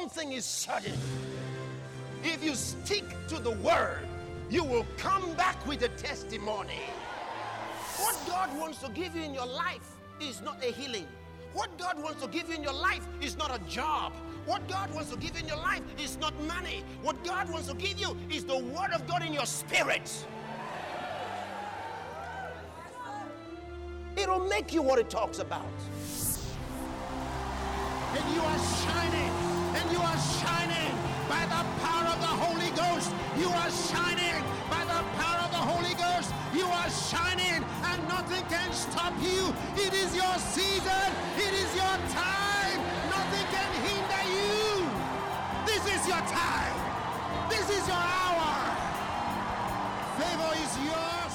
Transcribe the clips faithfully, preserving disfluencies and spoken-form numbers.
one thing is certain. If you stick to the word, you will come back with a testimony. What God wants to give you in your life is not a healing. What God wants to give you in your life is not a job. What God wants to give you in your life is not money. What God wants to give you is the word of God in your spirit. It'll make you what it talks about. And you are shining, and you are shining by the power of the Holy Ghost. You are shining by the power of the Holy Ghost. You are shining, and nothing can stop you. It is your season. It is your time. Nothing can hinder you. This is your time. This is your hour. Favor is yours.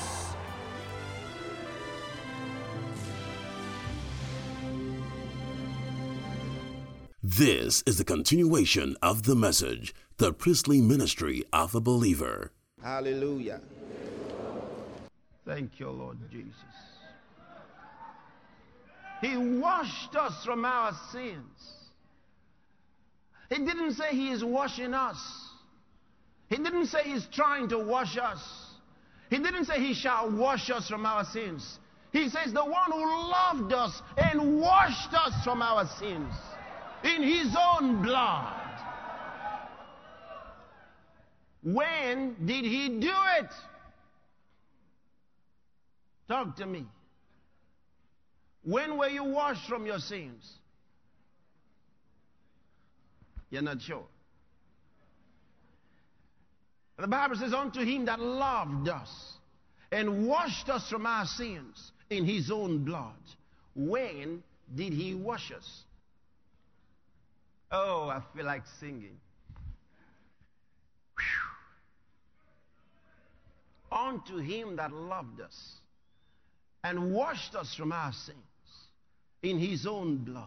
This is the continuation of the message, the priestly ministry of a believer. Hallelujah. Thank you, Lord Jesus. He washed us from our sins. He didn't say he is washing us. He didn't say he's trying to wash us. He didn't say he shall wash us from our sins. He says the one who loved us and washed us from our sins in his own blood. When did he do it? Talk to me. When were you washed from your sins? You're not sure. The Bible says, unto him that loved us and washed us from our sins in his own blood. When did he wash us? Oh, I feel like singing. Whew. Unto him that loved us and washed us from our sins in his own blood.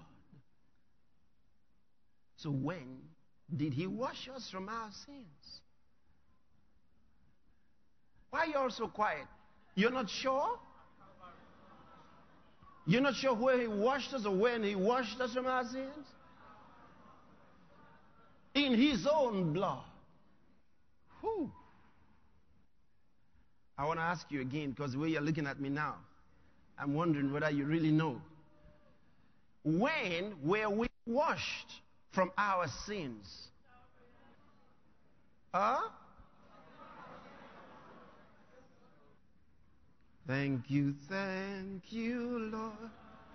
So when did he wash us from our sins? Why are you all so quiet? You're not sure? You're not sure where he washed us or when he washed us from our sins? In his own blood. Whew. I want to ask you again, because the way you're looking at me now, I'm wondering whether you really know. When were we washed from our sins? Huh? Thank you, thank you, Lord.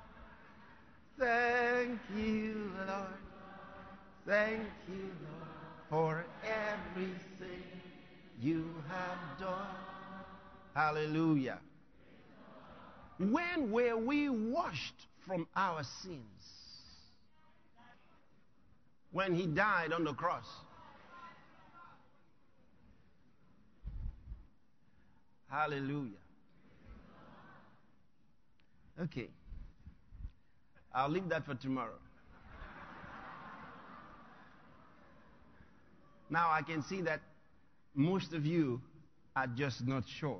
Thank you, Lord. Thank you, Lord, for everything you have done. Hallelujah. When were we washed from our sins? When he died on the cross. Hallelujah. Okay. I'll leave that for tomorrow. Now I can see that most of you are just not sure.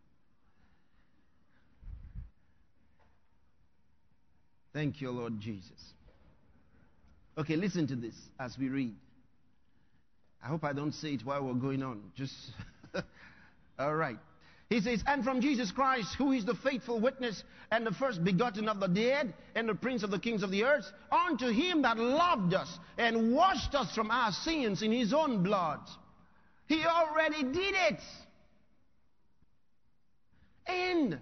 Thank you, Lord Jesus. Okay, listen to this as we read. I hope I don't say it while we're going on. Just, all right. He says, and from Jesus Christ, who is the faithful witness and the first begotten of the dead and the prince of the kings of the earth, unto him that loved us and washed us from our sins in his own blood. He already did it. And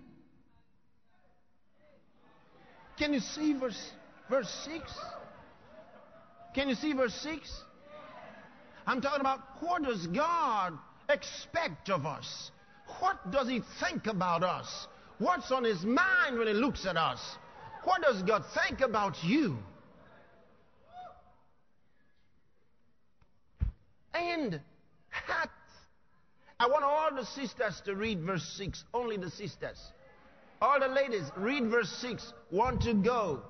can you see verse, verse six? Can you see verse six? I'm talking about what does God expect of us? What does he think about us? What's on his mind when he looks at us? What does God think about you? And hat. I want all the sisters to read verse six. Only the sisters. All the ladies, read verse six. Want to go.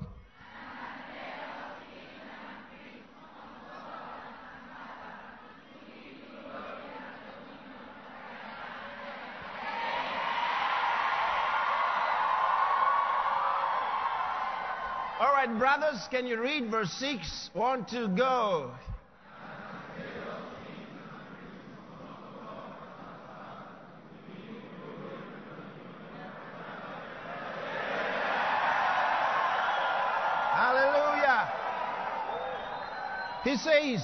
All right, brothers, can you read verse six? Want to go. He says,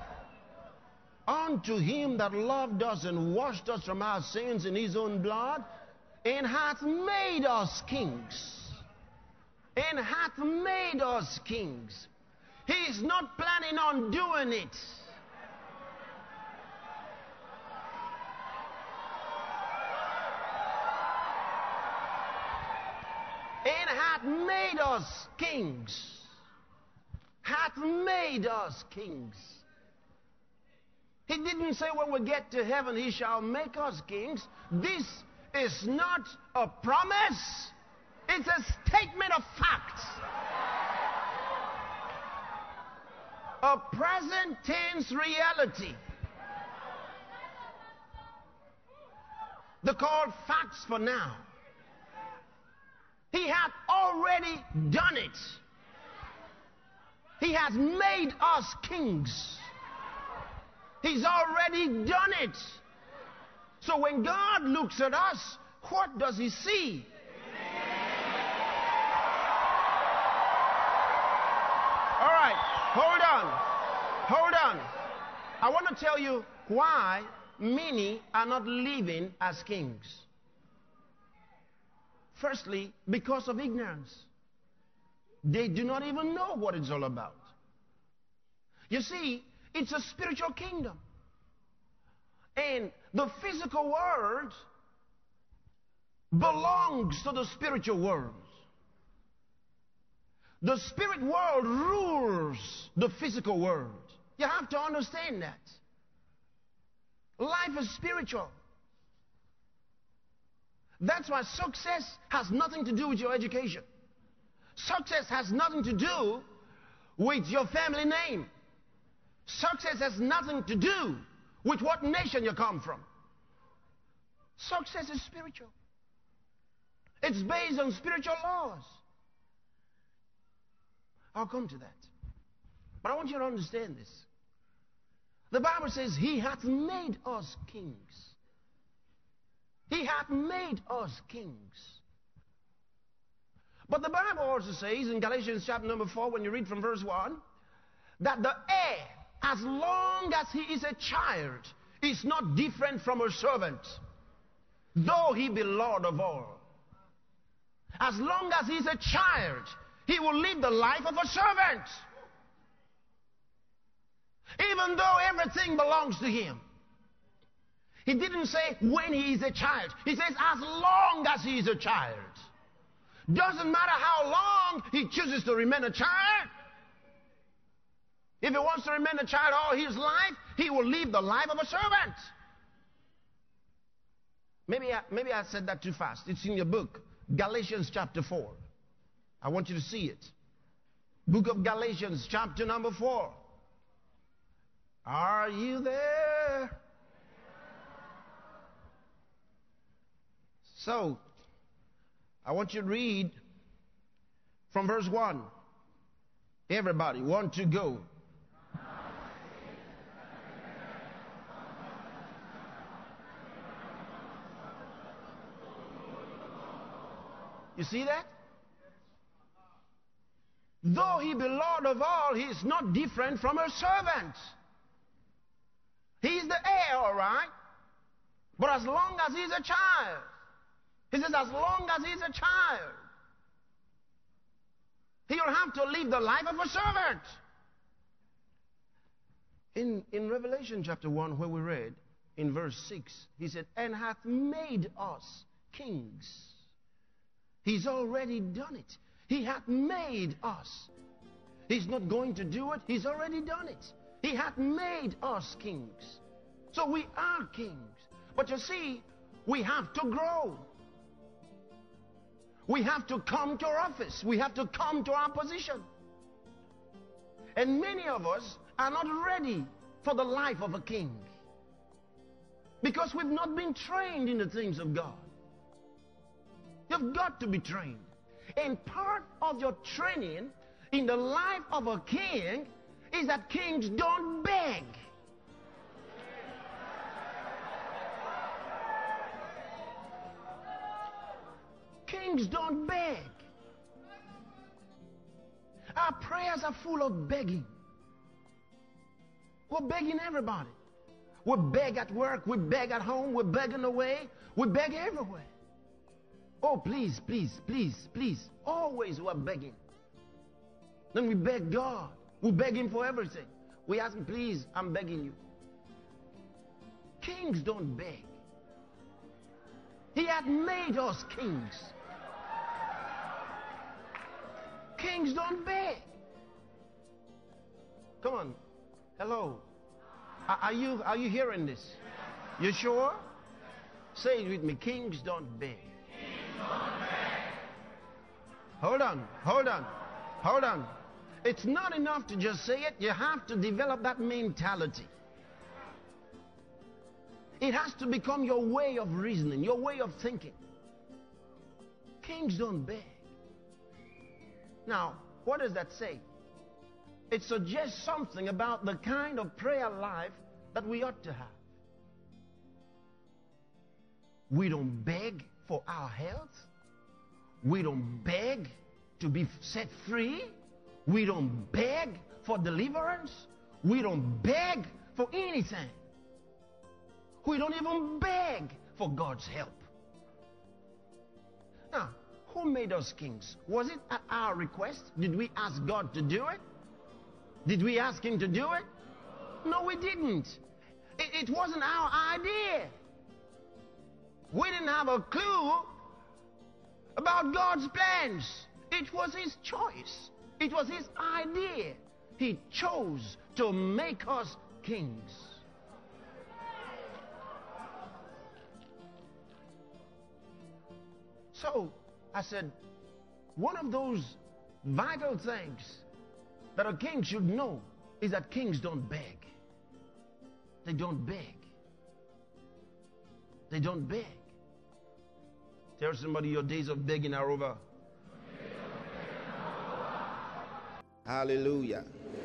unto him that loved us and washed us from our sins in his own blood, and hath made us kings. And hath made us kings. He's not planning on doing it. And hath made us kings. Hath made us kings. He didn't say when we get to heaven he shall make us kings. This is not a promise. It's a statement of fact. A present tense reality. They're called facts for now. He hath already done it. He has made us kings. He's already done it. So when God looks at us, what does he see? All right, hold on. Hold on. I want to tell you why many are not living as kings. Firstly, because of ignorance. They do not even know what it's all about. You see, it's a spiritual kingdom. And the physical world belongs to the spiritual world. The spirit world rules the physical world. You have to understand that. Life is spiritual. That's why success has nothing to do with your education. Success has nothing to do with your family name. Success has nothing to do with what nation you come from. Success is spiritual. It's based on spiritual laws. I'll come to that. But I want you to understand this. The Bible says, he hath made us kings. He hath made us kings. But the Bible also says in Galatians chapter number four, when you read from verse one, that the heir, as long as he is a child, is not different from a servant, though he be Lord of all. As long as he is a child, he will live the life of a servant. Even though everything belongs to him. He didn't say when he is a child. He says as long as he is a child. Doesn't matter how long he chooses to remain a child. If he wants to remain a child all his life, he will live the life of a servant. Maybe I, maybe I said that too fast. It's in your book, Galatians chapter four. I want you to see it. Book of Galatians chapter number four. Are you there? So, I want you to read from verse one. Everybody, one to go. You see that? Though he be Lord of all, he is not different from a servant. He's the heir, all right? But as long as he's a child, he says as long as he's a child, he'll have to live the life of a servant. In, in Revelation chapter one, where we read, in verse six, he said, and hath made us kings. He's already done it. He hath made us. He's not going to do it. He's already done it. He hath made us kings. So we are kings. But you see, we have to grow. We have to come to our office. We have to come to our position. And many of us are not ready for the life of a king. Because we've not been trained in the things of God. You've got to be trained. And part of your training in the life of a king is that kings don't beg. Kings don't beg. Our prayers are full of begging. We're begging everybody. We beg at work, we beg at home, we beg on the way, we beg everywhere. Oh, please, please, please, please. Always we're begging. Then we beg God. We beg Him for everything. We ask Him, please, I'm begging you. Kings don't beg. He had made us kings. Kings don't beg. Come on. Hello. Are, are you are you hearing this? You sure? Say it with me. Kings don't beg. Kings don't beg. Hold on. Hold on. Hold on. It's not enough to just say it. You have to develop that mentality. It has to become your way of reasoning, your way of thinking. Kings don't beg. Now, what does that say? It suggests something about the kind of prayer life that we ought to have. We don't beg for our health. We don't beg to be set free. We don't beg for deliverance. We don't beg for anything. We don't even beg for God's help. Now, who made us kings? Was it at our request? Did we ask God to do it? Did we ask Him to do it? No, we didn't. It, it wasn't our idea. We didn't have a clue about God's plans. It was His choice. It was His idea. He chose to make us kings. So, I said, one of those vital things that a king should know is that kings don't beg. They don't beg. They don't beg. Tell somebody your days of begging are over. Hallelujah.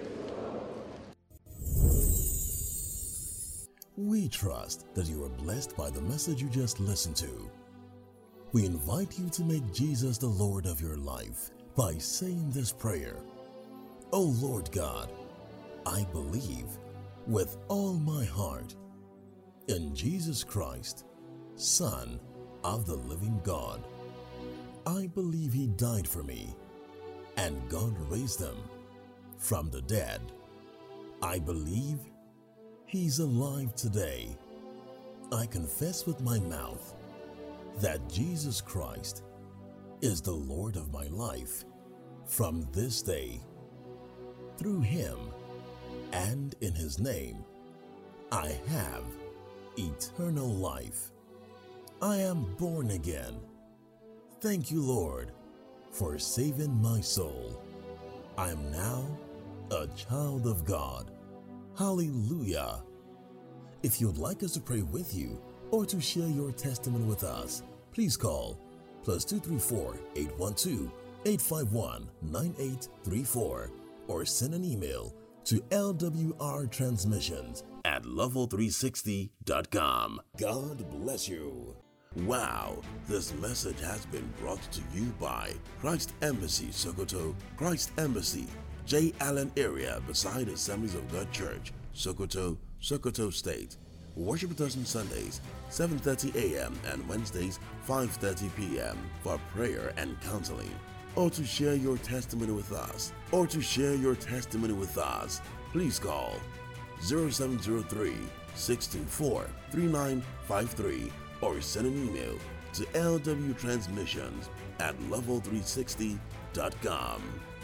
We trust that you are blessed by the message you just listened to. We invite you to make Jesus the Lord of your life by saying this prayer. Oh Lord God, I believe with all my heart in Jesus Christ, Son of the living God. I believe He died for me and God raised Him from the dead. I believe He's alive today. I confess with my mouth that Jesus Christ is the Lord of my life from this day. Through Him and in His name, I have eternal life. I am born again. Thank you, Lord, for saving my soul. I am now a child of God. Hallelujah. If you'd like us to pray with you or to share your testimony with us, please call plus two three four, eight one two, eight five one, nine eight three four or send an email to L W R transmissions at level three sixty dot com. God bless you. Wow, this message has been brought to you by Christ Embassy Sokoto, Christ Embassy, J. Allen area beside Assemblies of God Church, Sokoto, Sokoto State. Worship with us on Sundays, seven thirty a.m. and Wednesdays, five thirty p.m. for prayer and counseling. Or to share your testimony with us, or to share your testimony with us, please call zero seven zero three, six two four, three nine five three or send an email to L W transmissions at level three sixty dot com.